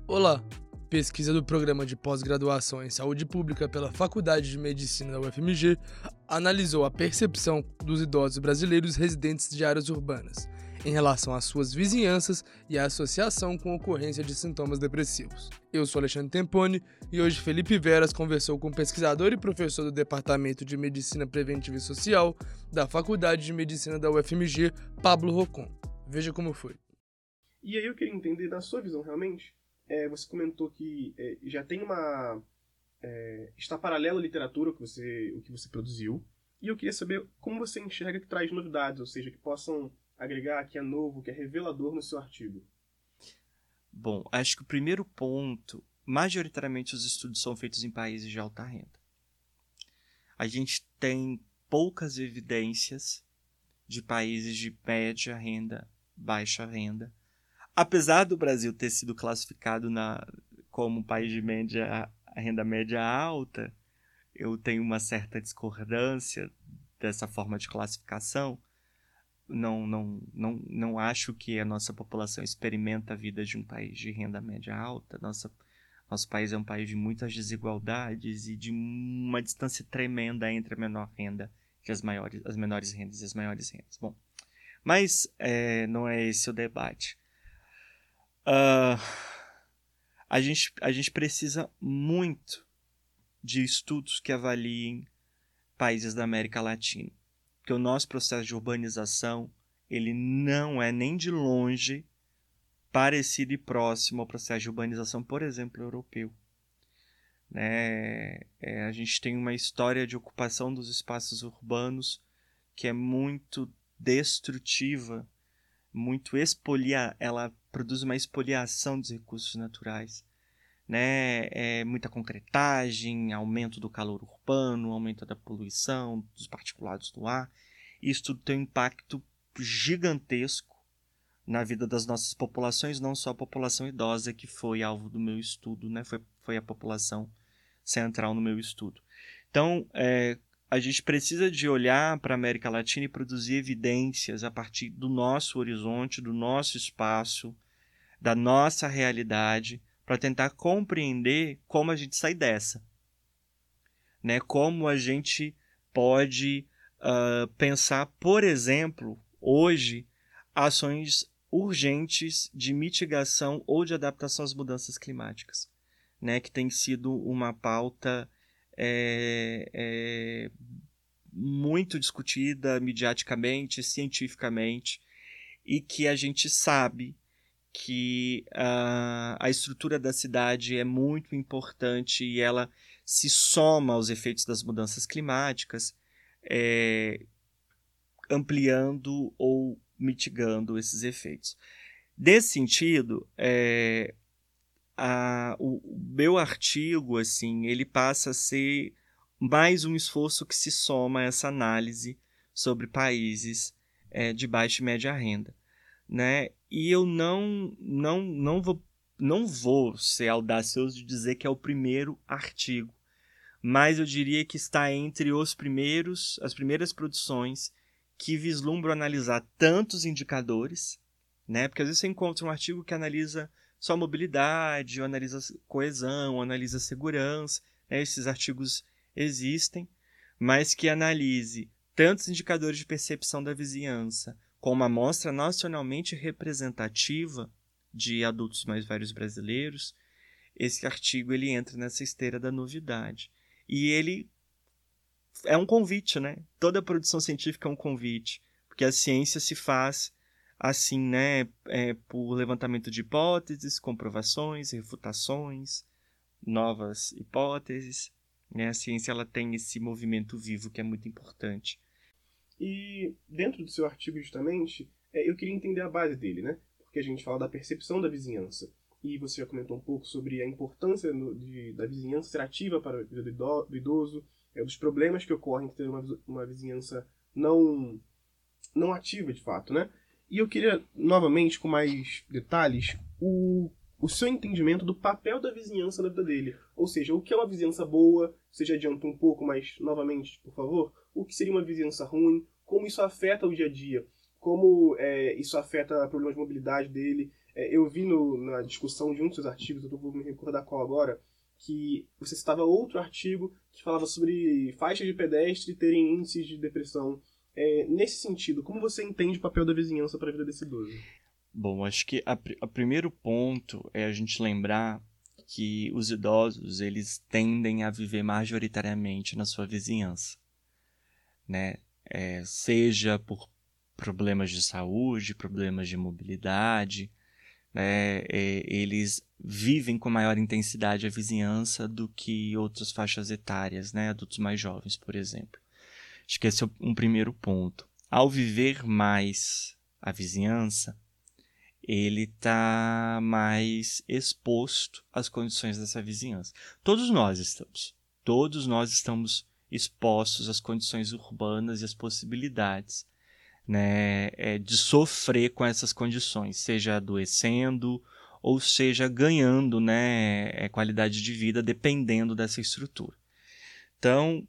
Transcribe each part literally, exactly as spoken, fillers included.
Olá! Pesquisa do Programa de Pós-Graduação em Saúde Pública pela Faculdade de Medicina da U F M G analisou a percepção dos idosos brasileiros residentes de áreas urbanas em relação às suas vizinhanças e à associação com a ocorrência de sintomas depressivos. Eu sou Alexandre Temponi e hoje Felipe Veras conversou com o pesquisador e professor do Departamento de Medicina Preventiva e Social da Faculdade de Medicina da U F M G, Pablo Rocon. Veja como foi. E aí eu queria entender, na sua visão realmente, é, você comentou que é, já tem uma... É, está paralela à literatura, que você, o que você produziu, e eu queria saber como você enxerga que traz novidades, ou seja, que possam agregar, que é novo, que é revelador no seu artigo. Bom, acho que o primeiro ponto, majoritariamente os estudos são feitos em países de alta renda. A gente tem poucas evidências de países de média renda, baixa renda. Apesar do Brasil ter sido classificado na, como um país de média, renda média alta, eu tenho uma certa discordância dessa forma de classificação. Não, não, não, não acho que a nossa população experimenta a vida de um país de renda média alta. Nossa, nosso país é um país de muitas desigualdades e de uma distância tremenda entre a menor renda e as, maiores, as menores rendas e as maiores rendas. Bom, mas é, não é esse o debate. Uh, a, gente, a gente precisa muito de estudos que avaliem países da América Latina. Porque o nosso processo de urbanização ele não é nem de longe parecido e próximo ao processo de urbanização, por exemplo, europeu. Né? É, a gente tem uma história de ocupação dos espaços urbanos que é muito destrutiva, muito expolia, ela produz uma expoliação dos recursos naturais. Né? É muita concretagem, aumento do calor urbano, aumento da poluição, dos particulados do ar. Isso tudo tem um impacto gigantesco na vida das nossas populações, não só a população idosa, que foi alvo do meu estudo, né? foi, foi a população central no meu estudo. Então, é, a gente precisa de olhar para a América Latina e produzir evidências a partir do nosso horizonte, do nosso espaço, da nossa realidade, para tentar compreender como a gente sai dessa. Né? Como a gente pode uh, pensar, por exemplo, hoje, ações urgentes de mitigação ou de adaptação às mudanças climáticas, né? Que tem sido uma pauta é, é, muito discutida midiaticamente, cientificamente, e que a gente sabe que uh, a estrutura da cidade é muito importante e ela se soma aos efeitos das mudanças climáticas, é, ampliando ou mitigando esses efeitos. Nesse sentido, é, a, o, o meu artigo assim, ele passa a ser mais um esforço que se soma a essa análise sobre países é, de baixa e média renda. Né? E eu não, não, não, vou, não vou ser audacioso de dizer que é o primeiro artigo, mas eu diria que está entre os primeiros, as primeiras produções que vislumbram analisar tantos indicadores, né? Porque às vezes você encontra um artigo que analisa só mobilidade, ou analisa coesão, ou analisa segurança, né? Esses artigos existem, mas que analise tantos indicadores de percepção da vizinhança, com uma amostra nacionalmente representativa de adultos mais velhos brasileiros, esse artigo ele entra nessa esteira da novidade. E ele é um convite, né? Toda produção científica é um convite, porque a ciência se faz assim, né? É, por levantamento de hipóteses, comprovações, refutações, novas hipóteses. Né? A ciência ela tem esse movimento vivo que é muito importante. E dentro do seu artigo, justamente, é, eu queria entender a base dele, né? Porque a gente fala da percepção da vizinhança. E você já comentou um pouco sobre a importância no, de, da vizinhança ser ativa para a vida do idoso, é, dos problemas que ocorrem em ter uma, uma vizinhança não, não ativa, de fato, né? E eu queria, novamente, com mais detalhes, o, o seu entendimento do papel da vizinhança na vida dele. Ou seja, o que é uma vizinhança boa, você já adiantou um pouco, mas, novamente, por favor, o que seria uma vizinhança ruim, como isso afeta o dia a dia. como é, isso afeta problemas de mobilidade dele. É, eu vi no, na discussão de um dos seus artigos, eu não vou me recordar qual agora, que você citava outro artigo que falava sobre faixas de pedestre terem índices de depressão. É, nesse sentido, como você entende o papel da vizinhança para a vida desse idoso? Bom, acho que o primeiro ponto é a gente lembrar que os idosos, eles tendem a viver majoritariamente na sua vizinhança, né? É, seja por problemas de saúde, problemas de mobilidade, né? É, eles vivem com maior intensidade a vizinhança do que outras faixas etárias, né? Adultos mais jovens, por exemplo. Acho que esse é um primeiro ponto. Ao viver mais a vizinhança, ele está mais exposto às condições dessa vizinhança. Todos nós estamos. Todos nós estamos expostos às condições urbanas e às possibilidades, né, de sofrer com essas condições, seja adoecendo ou seja ganhando, né, qualidade de vida, dependendo dessa estrutura. Então,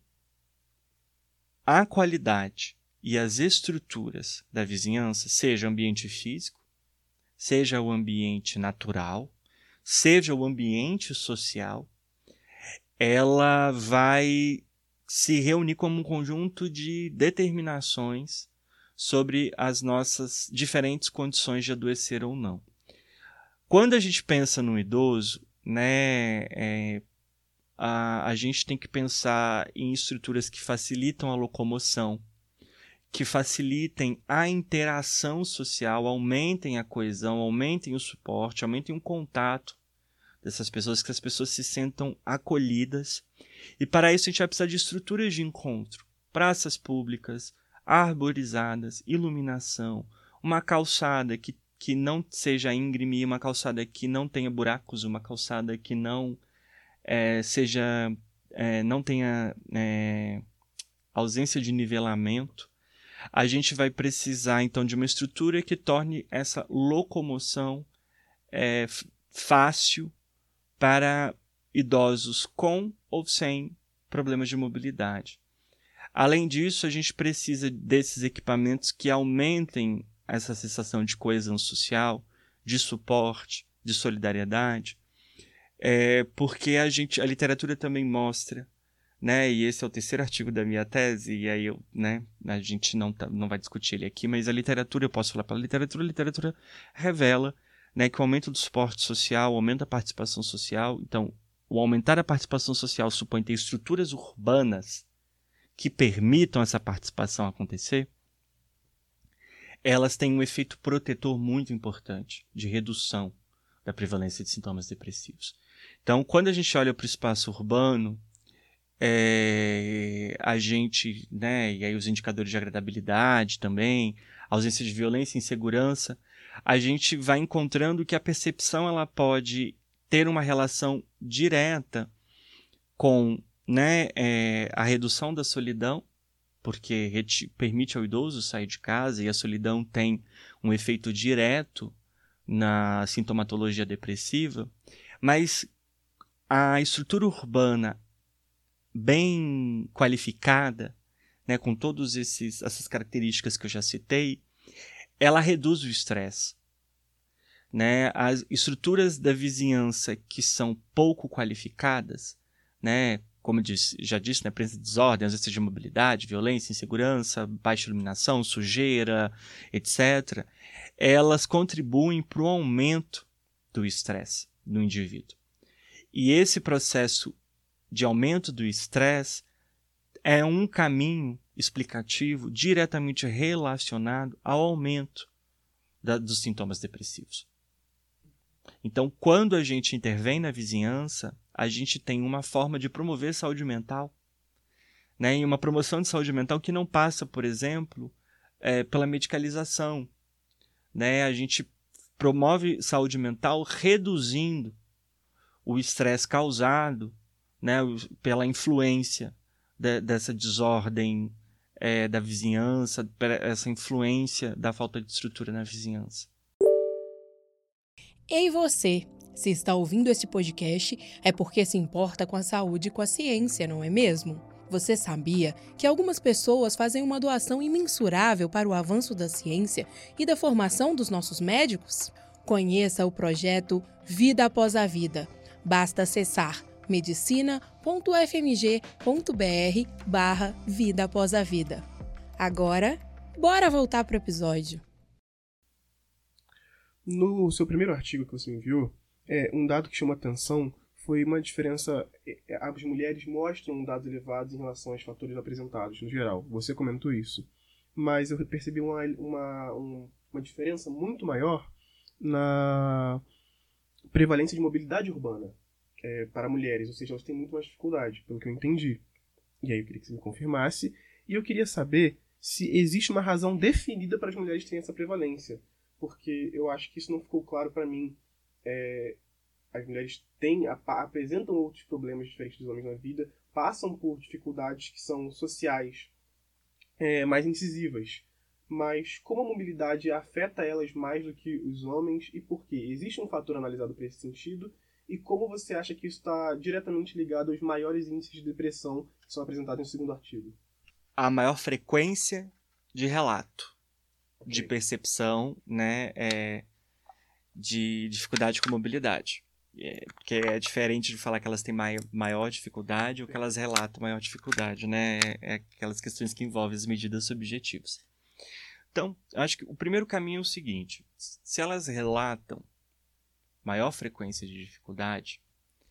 a qualidade e as estruturas da vizinhança, seja ambiente físico, seja o ambiente natural, seja o ambiente social, ela vai se reunir como um conjunto de determinações sobre as nossas diferentes condições de adoecer ou não. Quando a gente pensa no idoso, né, é, a, a gente tem que pensar em estruturas que facilitam a locomoção, que facilitem a interação social, aumentem a coesão, aumentem o suporte, aumentem o contato dessas pessoas, que as pessoas se sentam acolhidas. E para isso a gente vai precisar de estruturas de encontro, praças públicas, arborizadas, iluminação, uma calçada que, que não seja íngreme, uma calçada que não tenha buracos, uma calçada que não é, seja, é, não tenha é, ausência de nivelamento. A gente vai precisar, então, de uma estrutura que torne essa locomoção é, fácil para idosos com ou sem problemas de mobilidade. Além disso, a gente precisa desses equipamentos que aumentem essa sensação de coesão social, de suporte, de solidariedade, é, porque a, gente, a literatura também mostra, né, e esse é o terceiro artigo da minha tese, e aí eu, né, a gente não, tá, não vai discutir ele aqui, mas a literatura, eu posso falar pela literatura, a literatura revela, né, que o aumento do suporte social, o aumento da participação social, então, o aumentar a participação social supõe ter estruturas urbanas que permitam essa participação acontecer, elas têm um efeito protetor muito importante de redução da prevalência de sintomas depressivos. Então, quando a gente olha para o espaço urbano, É, a gente, né, e aí os indicadores de agradabilidade também, ausência de violência e insegurança, a gente vai encontrando que a percepção ela pode ter uma relação direta com, né, é, a redução da solidão, porque permite ao idoso sair de casa e a solidão tem um efeito direto na sintomatologia depressiva, mas a estrutura urbana bem qualificada, né, com todas essas características que eu já citei, ela reduz o estresse. Né? As estruturas da vizinhança que são pouco qualificadas, né, como eu disse, já disse, né, presença de desordem, ausência de mobilidade, violência, insegurança, baixa iluminação, sujeira, etcétera, elas contribuem para o aumento do estresse no indivíduo. E esse processo de aumento do estresse é um caminho explicativo diretamente relacionado ao aumento da, dos sintomas depressivos. Então, quando a gente intervém na vizinhança, a gente tem uma forma de promover saúde mental, né? E uma promoção de saúde mental que não passa, por exemplo, é, pela medicalização. Né? A gente promove saúde mental reduzindo o estresse causado, né, pela influência de, dessa desordem é, da vizinhança, essa influência da falta de estrutura na vizinhança. Ei você, se está ouvindo esse podcast é porque se importa com a saúde e com a ciência, não é mesmo? Você sabia que algumas pessoas fazem uma doação imensurável para o avanço da ciência e da formação dos nossos médicos? Conheça o projeto Vida Após a Vida. Basta acessar medicina ponto f m g ponto b r barra Vida Após a Vida. Agora, bora voltar para o episódio. No seu primeiro artigo que você enviou, é, um dado que chama atenção foi uma diferença. As mulheres mostram dados elevados em relação aos fatores apresentados, no geral. Você comentou isso. Mas eu percebi uma, uma, uma diferença muito maior na prevalência de mobilidade urbana é, para mulheres. Ou seja, elas têm muito mais dificuldade, pelo que eu entendi. E aí eu queria que você me confirmasse. E eu queria saber se existe uma razão definida para as mulheres terem essa prevalência. Porque eu acho que isso não ficou claro para mim. É, as mulheres têm, apresentam outros problemas diferentes dos homens na vida, passam por dificuldades que são sociais é, mais incisivas. Mas como a mobilidade afeta elas mais do que os homens e por quê? Existe um fator analisado para esse sentido? E como você acha que isso está diretamente ligado aos maiores índices de depressão que são apresentados no segundo artigo? A maior frequência de relato, Okay. de percepção, né, é, de dificuldade com mobilidade. É, porque é diferente de falar que elas têm maior, maior dificuldade ou que elas relatam maior dificuldade, né? É, é aquelas questões que envolvem as medidas subjetivas. Então, acho que o primeiro caminho é o seguinte: se elas relatam maior frequência de dificuldade,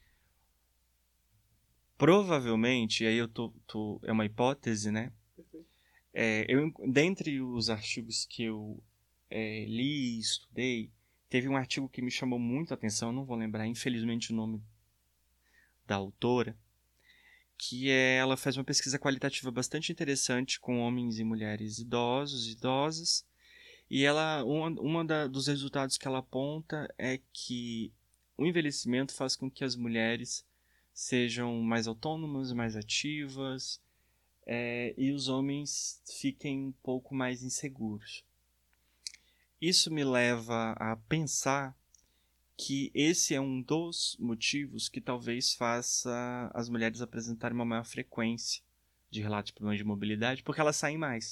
provavelmente, e aí eu tô, tô é uma hipótese, né? É, eu, dentre os artigos que eu é, li e estudei, teve um artigo que me chamou muito a atenção, não vou lembrar, infelizmente, o nome da autora, que é, ela faz uma pesquisa qualitativa bastante interessante com homens e mulheres idosos e idosas, e ela, uma, uma da, dos resultados que ela aponta é que o envelhecimento faz com que as mulheres sejam mais autônomas, mais ativas, é, e os homens fiquem um pouco mais inseguros. Isso me leva a pensar que esse é um dos motivos que talvez faça as mulheres apresentarem uma maior frequência de relatos de problemas de mobilidade, porque elas saem mais.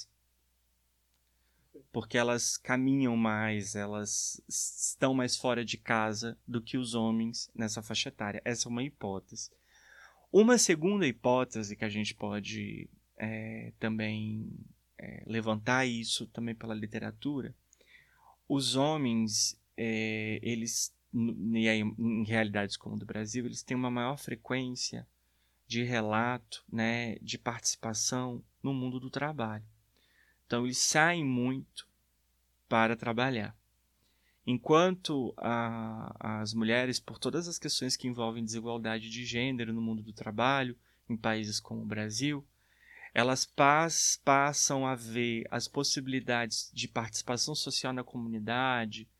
Porque elas caminham mais, elas estão mais fora de casa do que os homens nessa faixa etária. Essa é uma hipótese. Uma segunda hipótese que a gente pode é, também é, levantar isso também pela literatura. Os homens, é, eles, e aí, em realidades como a do Brasil, eles têm uma maior frequência de relato, né, de participação no mundo do trabalho. Então, eles saem muito para trabalhar. Enquanto a, as mulheres, por todas as questões que envolvem desigualdade de gênero no mundo do trabalho, em países como o Brasil, elas pas, passam a ver as possibilidades de participação social na comunidade,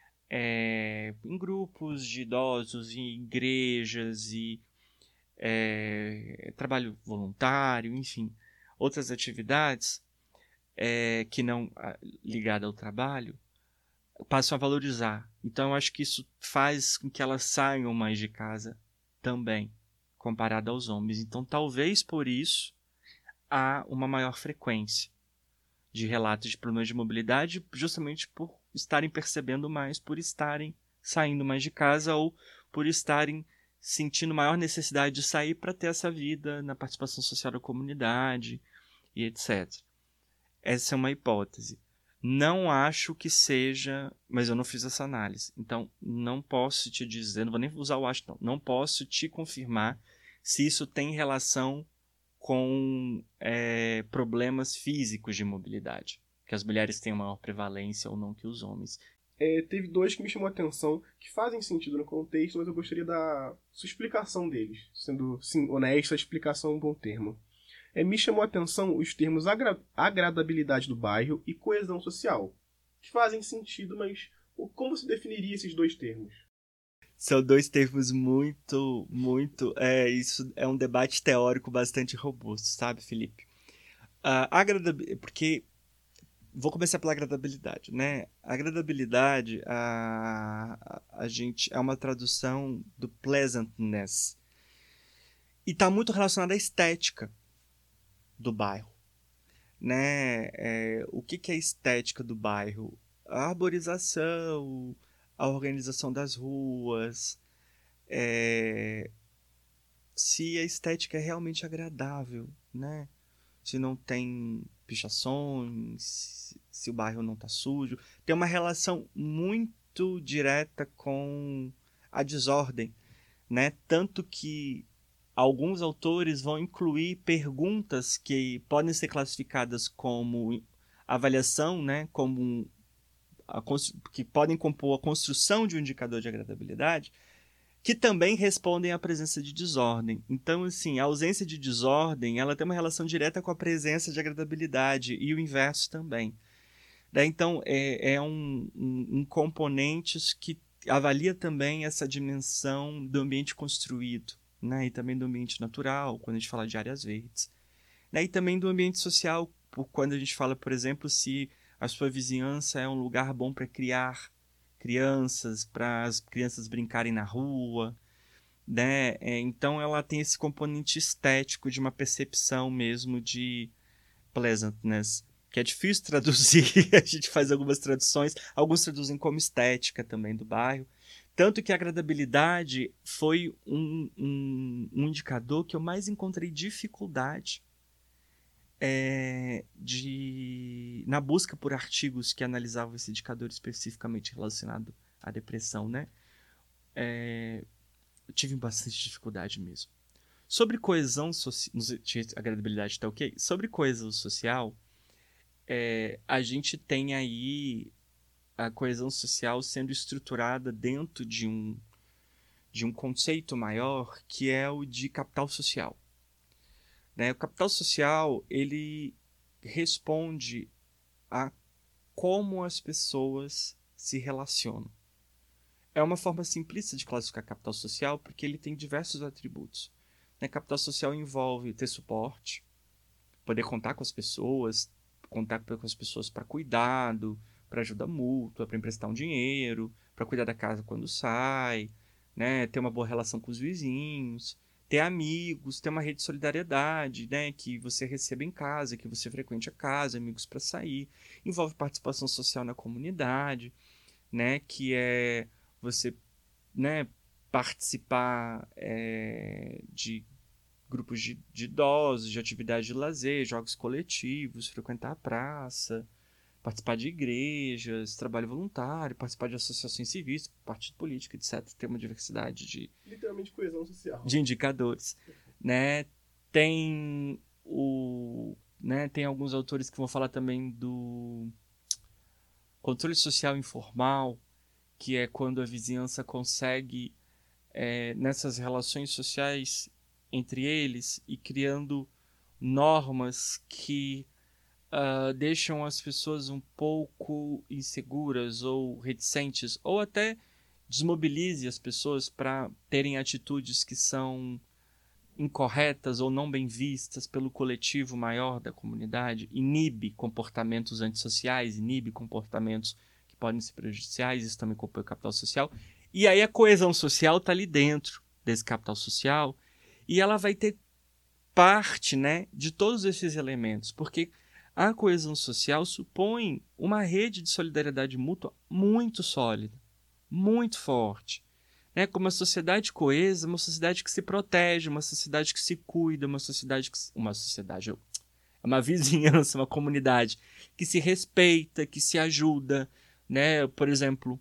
é, em grupos de idosos, em igrejas, e é, trabalho voluntário, enfim, outras atividades é, que não ligadas ao trabalho, passam a valorizar. Então, eu acho que isso faz com que elas saiam mais de casa também, comparado aos homens. Então, talvez por isso há uma maior frequência de relatos de problemas de mobilidade, justamente por estarem percebendo mais, por estarem saindo mais de casa ou por estarem sentindo maior necessidade de sair para ter essa vida na participação social da comunidade e etcétera. Essa é uma hipótese. Não acho que seja, mas eu não fiz essa análise, então não posso te dizer, não vou nem usar o acho, não, não posso te confirmar se isso tem relação com é, problemas físicos de mobilidade, que as mulheres têm maior prevalência ou não que os homens. É, teve dois que me chamou a atenção, que fazem sentido no contexto, mas eu gostaria da sua explicação deles. Sendo sim, honesta, a explicação é um bom termo. É, me chamou a atenção os termos agra- agradabilidade do bairro e coesão social, que fazem sentido, mas como se definiria esses dois termos? São dois termos muito, muito... É, isso é um debate teórico bastante robusto, sabe, Felipe? Uh, agradab... Porque... Vou começar pela agradabilidade, né? A agradabilidade, a, a, a gente, é uma tradução do pleasantness. E está muito relacionada à estética. do bairro, né? É, o que, que é a estética do bairro? A arborização, a organização das ruas, é, se a estética é realmente agradável, né? Se não tem pichações, se o bairro não está sujo. Tem uma relação muito direta com a desordem, né? Tanto que alguns autores vão incluir perguntas que podem ser classificadas como avaliação, né? Como a, que podem compor a construção de um indicador de agradabilidade, que também respondem à presença de desordem. Então, assim, a ausência de desordem, ela tem uma relação direta com a presença de agradabilidade e o inverso também. Daí, então, é, é um, um, um componente que avalia também essa dimensão do ambiente construído, né? E também do ambiente natural, quando a gente fala de áreas verdes. Né? E também do ambiente social, quando a gente fala, por exemplo, se a sua vizinhança é um lugar bom para criar crianças, para as crianças brincarem na rua, né? É, então ela tem esse componente estético de uma percepção mesmo de pleasantness, que é difícil traduzir, a gente faz algumas traduções, alguns traduzem como estética também do bairro, tanto que a agradabilidade foi um, um, um indicador que eu mais encontrei dificuldade É, de, na busca por artigos que analisavam esse indicador especificamente relacionado à depressão, né? É, eu tive bastante dificuldade mesmo. Sobre coesão social, agradabilidade tá ok? Sobre coesão social, é, a gente tem aí a coesão social sendo estruturada dentro de um, de um conceito maior, que é o de capital social. Né? O capital social, ele responde a como as pessoas se relacionam. É uma forma simplista de classificar capital social, porque ele tem diversos atributos. Né? Capital social envolve ter suporte, poder contar com as pessoas, contar com as pessoas para cuidado, para ajuda mútua, para emprestar um dinheiro, para cuidar da casa quando sai, né? Ter uma boa relação com os vizinhos, ter amigos, ter uma rede de solidariedade, né? Que você receba em casa, que você frequente a casa, amigos para sair. Envolve participação social na comunidade, né? Que é você, né, participar é, de grupos de, de idosos, de atividades de lazer, jogos coletivos, frequentar a praça, participar de igrejas, trabalho voluntário, participar de associações civis, partido político, etcétera. Tem uma diversidade de, literalmente coesão social. de indicadores. Né? Tem, o, né, tem alguns autores que vão falar também do controle social informal, que é quando a vizinhança consegue, é, nessas relações sociais entre eles, e criando normas que Uh, deixam as pessoas um pouco inseguras ou reticentes, ou até desmobilize as pessoas para terem atitudes que são incorretas ou não bem vistas pelo coletivo maior da comunidade, inibe comportamentos antissociais, inibe comportamentos que podem ser prejudiciais, isso também compõe o capital social. E aí a coesão social está ali dentro desse capital social, e ela vai ter parte, né, de todos esses elementos, porque a coesão social supõe uma rede de solidariedade mútua muito sólida, muito forte. Né? Como uma sociedade coesa, uma sociedade que se protege, uma sociedade que se cuida, uma sociedade que... Uma sociedade... Uma vizinhança, uma comunidade que se respeita, que se ajuda. Né? Por exemplo,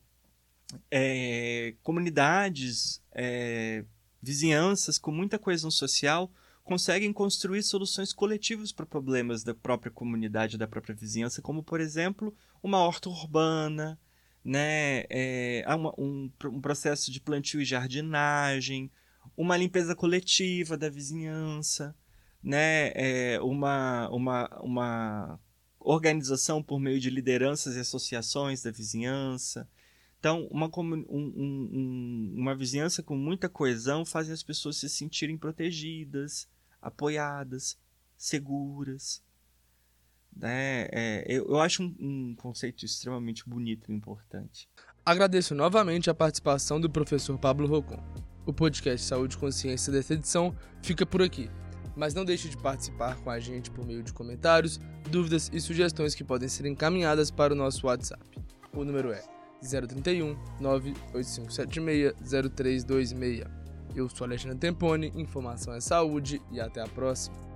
é, comunidades, é, vizinhanças com muita coesão social conseguem construir soluções coletivas para problemas da própria comunidade, da própria vizinhança, como, por exemplo, uma horta urbana, né? é, uma, um, um processo de plantio e jardinagem, uma limpeza coletiva da vizinhança, né? é, uma, uma, uma organização por meio de lideranças e associações da vizinhança. Então, uma, um, um, uma vizinhança com muita coesão faz as pessoas se sentirem protegidas, apoiadas, seguras. Né? É, eu, eu acho um, um conceito extremamente bonito e importante. Agradeço novamente a participação do professor Pablo Rocon. O podcast Saúde e Consciência dessa edição fica por aqui. Mas não deixe de participar com a gente por meio de comentários, dúvidas e sugestões que podem ser encaminhadas para o nosso WhatsApp. O número é zero trinta e um, nove oito cinco sete seis, zero três dois seis. Eu sou Alexandre Temponi, informação é saúde e até a próxima.